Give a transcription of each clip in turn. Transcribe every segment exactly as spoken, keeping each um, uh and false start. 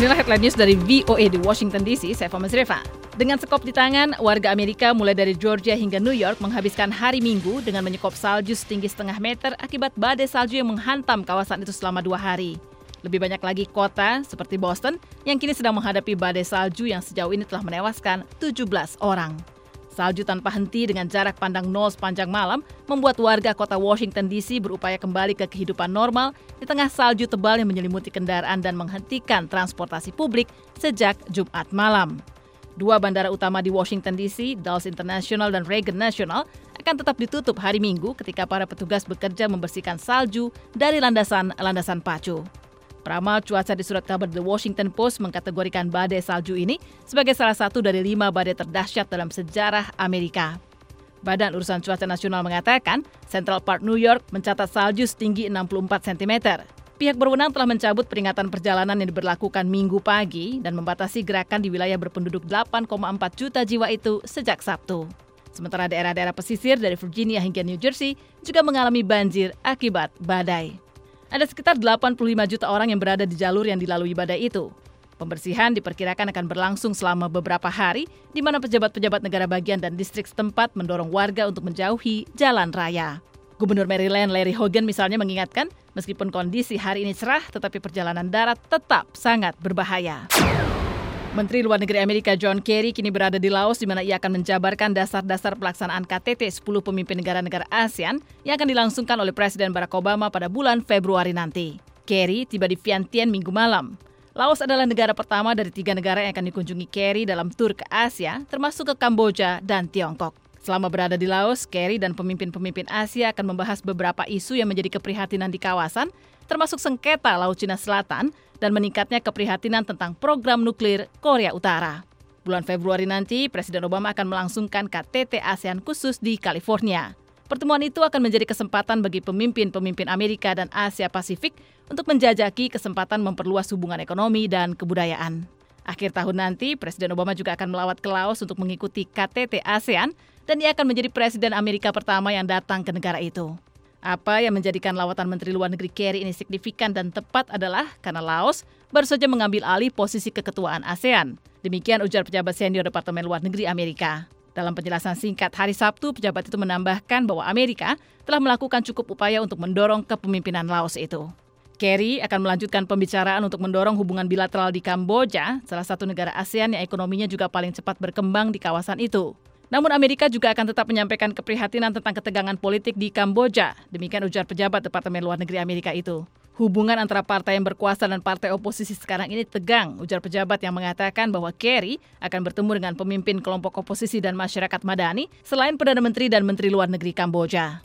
Inilah headline news dari V O A di Washington D C, saya Fama Zrefa. Dengan sekop di tangan, warga Amerika mulai dari Georgia hingga New York menghabiskan hari Minggu dengan menyekop salju setinggi setengah meter akibat badai salju yang menghantam kawasan itu selama dua hari. Lebih banyak lagi kota seperti Boston yang kini sedang menghadapi badai salju yang sejauh ini telah menewaskan tujuh belas orang. Salju tanpa henti dengan jarak pandang nol sepanjang malam membuat warga kota Washington D C berupaya kembali ke kehidupan normal di tengah salju tebal yang menyelimuti kendaraan dan menghentikan transportasi publik sejak Jumat malam. Dua bandara utama di Washington D C, Dulles International dan Reagan National, akan tetap ditutup hari Minggu ketika para petugas bekerja membersihkan salju dari landasan-landasan pacu. Peramal cuaca di surat kabar The Washington Post mengkategorikan badai salju ini sebagai salah satu dari lima badai terdahsyat dalam sejarah Amerika. Badan Urusan Cuaca Nasional mengatakan Central Park, New York mencatat salju setinggi enam puluh empat sentimeter. Pihak berwenang telah mencabut peringatan perjalanan yang diberlakukan Minggu pagi dan membatasi gerakan di wilayah berpenduduk delapan koma empat juta jiwa itu sejak Sabtu. Sementara daerah-daerah pesisir dari Virginia hingga New Jersey juga mengalami banjir akibat badai. Ada sekitar delapan puluh lima juta orang yang berada di jalur yang dilalui badai itu. Pembersihan diperkirakan akan berlangsung selama beberapa hari, di mana pejabat-pejabat negara bagian dan distrik setempat mendorong warga untuk menjauhi jalan raya. Gubernur Maryland Larry Hogan misalnya mengingatkan, meskipun kondisi hari ini cerah, tetapi perjalanan darat tetap sangat berbahaya. Menteri Luar Negeri Amerika John Kerry kini berada di Laos di mana ia akan menjabarkan dasar-dasar pelaksanaan K T T sepuluh pemimpin negara-negara ASEAN yang akan dilangsungkan oleh Presiden Barack Obama pada bulan Februari nanti. Kerry tiba di Vientiane Minggu malam. Laos adalah negara pertama dari tiga negara yang akan dikunjungi Kerry dalam tur ke Asia, termasuk ke Kamboja dan Tiongkok. Selama berada di Laos, Kerry dan pemimpin-pemimpin Asia akan membahas beberapa isu yang menjadi keprihatinan di kawasan, termasuk sengketa Laut Cina Selatan dan meningkatnya keprihatinan tentang program nuklir Korea Utara. Bulan Februari nanti, Presiden Obama akan melangsungkan K T T ASEAN khusus di California. Pertemuan itu akan menjadi kesempatan bagi pemimpin-pemimpin Amerika dan Asia Pasifik untuk menjajaki kesempatan memperluas hubungan ekonomi dan kebudayaan. Akhir tahun nanti, Presiden Obama juga akan melawat ke Laos untuk mengikuti K T T ASEAN dan ia akan menjadi Presiden Amerika pertama yang datang ke negara itu. Apa yang menjadikan lawatan Menteri Luar Negeri Kerry ini signifikan dan tepat adalah karena Laos baru saja mengambil alih posisi keketuaan ASEAN. Demikian ujar pejabat senior Departemen Luar Negeri Amerika. Dalam penjelasan singkat hari Sabtu, pejabat itu menambahkan bahwa Amerika telah melakukan cukup upaya untuk mendorong kepemimpinan Laos itu. Kerry akan melanjutkan pembicaraan untuk mendorong hubungan bilateral di Kamboja, salah satu negara ASEAN yang ekonominya juga paling cepat berkembang di kawasan itu. Namun Amerika juga akan tetap menyampaikan keprihatinan tentang ketegangan politik di Kamboja. Demikian ujar pejabat Departemen Luar Negeri Amerika itu. Hubungan antara partai yang berkuasa dan partai oposisi sekarang ini tegang, ujar pejabat yang mengatakan bahwa Kerry akan bertemu dengan pemimpin kelompok oposisi dan masyarakat madani selain Perdana Menteri dan Menteri Luar Negeri Kamboja.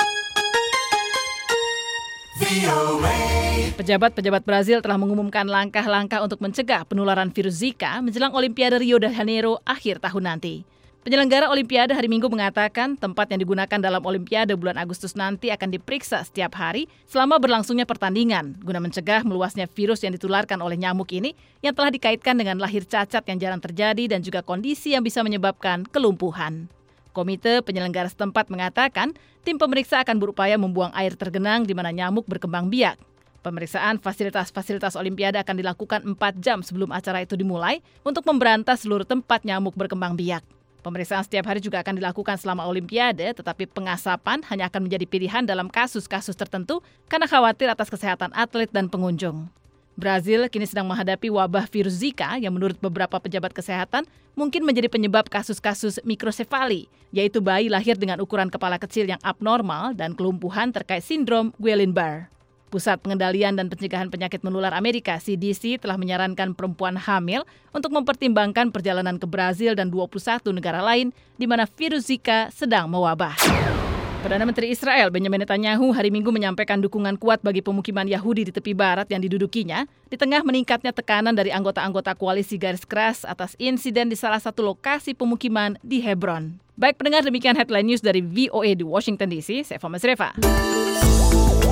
Pejabat-pejabat Brazil telah mengumumkan langkah-langkah untuk mencegah penularan virus Zika menjelang Olimpiade Rio de Janeiro akhir tahun nanti. Penyelenggara Olimpiade hari Minggu mengatakan tempat yang digunakan dalam Olimpiade bulan Agustus nanti akan diperiksa setiap hari selama berlangsungnya pertandingan guna mencegah meluasnya virus yang ditularkan oleh nyamuk ini yang telah dikaitkan dengan lahir cacat yang jarang terjadi dan juga kondisi yang bisa menyebabkan kelumpuhan. Komite penyelenggara setempat mengatakan tim pemeriksa akan berupaya membuang air tergenang di mana nyamuk berkembang biak. Pemeriksaan fasilitas-fasilitas Olimpiade akan dilakukan empat jam sebelum acara itu dimulai untuk memberantas seluruh tempat nyamuk berkembang biak. Pemeriksaan setiap hari juga akan dilakukan selama Olimpiade, tetapi pengasapan hanya akan menjadi pilihan dalam kasus-kasus tertentu karena khawatir atas kesehatan atlet dan pengunjung. Brazil kini sedang menghadapi wabah virus Zika yang menurut beberapa pejabat kesehatan mungkin menjadi penyebab kasus-kasus mikrosefali, yaitu bayi lahir dengan ukuran kepala kecil yang abnormal dan kelumpuhan terkait sindrom Guillain-Barré. Pusat Pengendalian dan Pencegahan Penyakit Menular Amerika C D C telah menyarankan perempuan hamil untuk mempertimbangkan perjalanan ke Brazil dan dua puluh satu negara lain di mana virus Zika sedang mewabah. Perdana Menteri Israel Benjamin Netanyahu hari Minggu menyampaikan dukungan kuat bagi pemukiman Yahudi di tepi barat yang didudukinya di tengah meningkatnya tekanan dari anggota-anggota koalisi garis keras atas insiden di salah satu lokasi pemukiman di Hebron. Baik pendengar, demikian headline news dari V O A di Washington D C. Saya Fama Zrefa.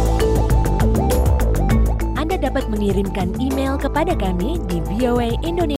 Anda dapat mengirimkan email kepada kami di voa indonesia